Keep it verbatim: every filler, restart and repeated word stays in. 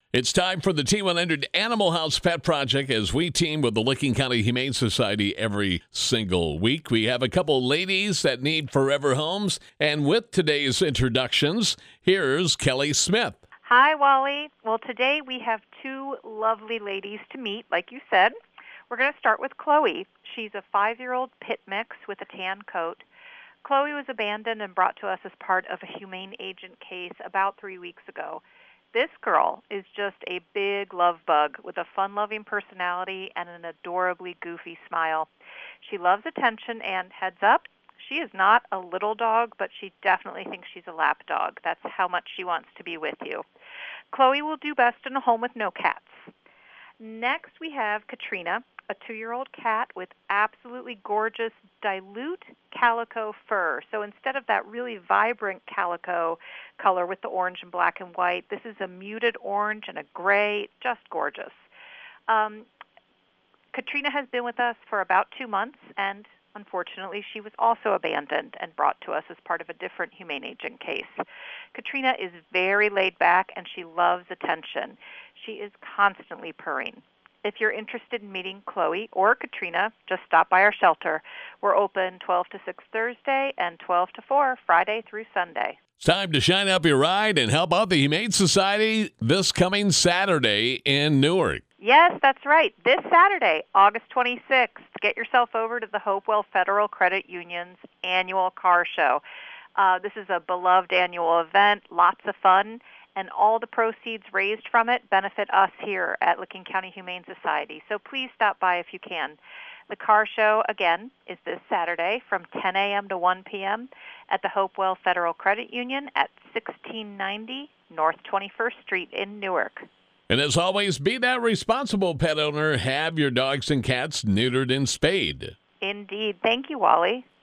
It's time for the T one hundred Animal House Pet Project as we team with the Licking County Humane Society every single week. We have a couple ladies that need forever homes. And with today's introductions, here's Kelly Smith. Hi, Wally. Well, today we have two lovely ladies to meet, like you said. We're going to start with Chloe. She's a five-year-old pit mix with a tan coat. Chloe was abandoned and brought to us as part of a humane agent case about three weeks ago. This girl is just a big love bug with a fun-loving personality and an adorably goofy smile. She loves attention and, heads up, she is not a little dog, but she definitely thinks she's a lap dog. That's how much she wants to be with you. Chloe will do best in a home with no cats. Next, we have Katrina, a two-year-old cat with absolutely gorgeous dilute calico fur. So instead of that really vibrant calico color with the orange and black and white, this is a muted orange and a gray, just gorgeous. Um, Katrina has been with us for about two months, and unfortunately, she was also abandoned and brought to us as part of a different humane agent case. Katrina is very laid back, and she loves attention. She is constantly purring. If you're interested in meeting Chloe or Katrina, just stop by our shelter. We're open twelve to six Thursday and twelve to four Friday through Sunday. It's time to shine up your ride and help out the Humane Society this coming Saturday in Newark. Yes, that's right. This Saturday, August twenty-sixth, get yourself over to the Hopewell Federal Credit Union's annual car show. Uh, this is a beloved annual event, lots of fun, and all the proceeds raised from it benefit us here at Licking County Humane Society. So please stop by if you can. The car show, again, is this Saturday from ten a.m. to one p.m. at the Hopewell Federal Credit Union at sixteen ninety North twenty-first Street in Newark. And as always, be that responsible pet owner. Have your dogs and cats neutered and spayed. Indeed. Thank you, Wally.